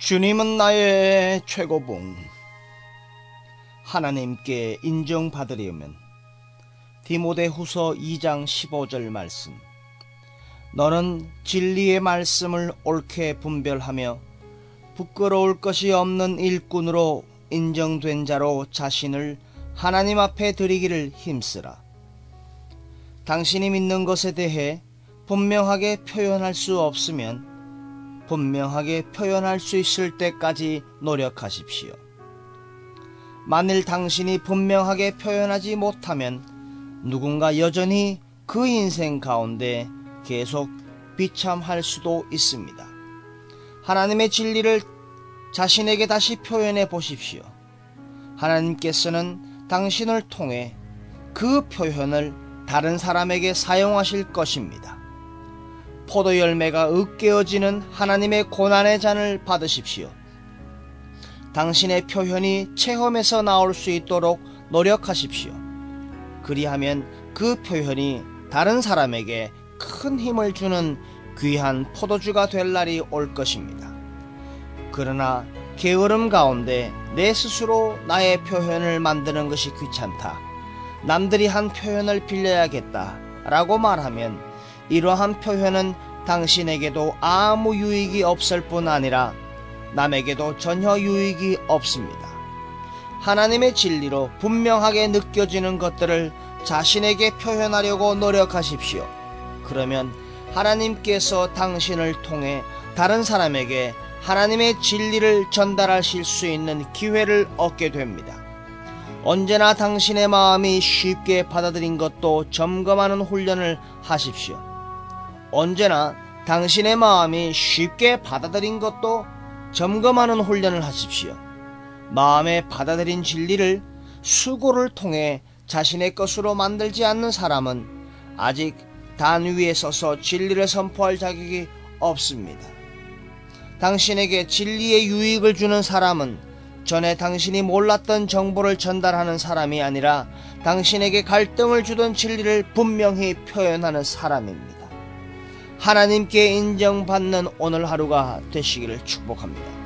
주님은 나의 최고봉. 하나님께 인정받으려면 디모데후서 2장 15절 말씀. 너는 진리의 말씀을 옳게 분별하며 부끄러울 것이 없는 일꾼으로 인정된 자로 자신을 하나님 앞에 드리기를 힘쓰라. 당신이 믿는 것에 대해 분명하게 표현할 수 없으면 분명하게 표현할 수 있을 때까지 노력하십시오. 만일 당신이 분명하게 표현하지 못하면 누군가 여전히 그 인생 가운데 계속 비참할 수도 있습니다. 하나님의 진리를 자신에게 다시 표현해 보십시오. 하나님께서는 당신을 통해 그 표현을 다른 사람에게 사용하실 것입니다. 포도 열매가 으깨어지는 하나님의 고난의 잔을 받으십시오. 당신의 표현이 체험에서 나올 수 있도록 노력하십시오. 그리하면 그 표현이 다른 사람에게 큰 힘을 주는 귀한 포도주가 될 날이 올 것입니다. 그러나 게으름 가운데 내 스스로 나의 표현을 만드는 것이 귀찮다, 남들이 한 표현을 빌려야겠다 라고 말하면 이러한 표현은 당신에게도 아무 유익이 없을 뿐 아니라 남에게도 전혀 유익이 없습니다. 하나님의 진리로 분명하게 느껴지는 것들을 자신에게 표현하려고 노력하십시오. 그러면 하나님께서 당신을 통해 다른 사람에게 하나님의 진리를 전달하실 수 있는 기회를 얻게 됩니다. 언제나 당신의 마음이 쉽게 받아들인 것도 점검하는 훈련을 하십시오. 언제나 당신의 마음이 쉽게 받아들인 것도 점검하는 훈련을 하십시오. 마음에 받아들인 진리를 수고를 통해 자신의 것으로 만들지 않는 사람은 아직 단 위에 서서 진리를 선포할 자격이 없습니다. 당신에게 진리의 유익을 주는 사람은 전에 당신이 몰랐던 정보를 전달하는 사람이 아니라 당신에게 갈등을 주던 진리를 분명히 표현하는 사람입니다. 하나님께 인정받는 오늘 하루가 되시기를 축복합니다.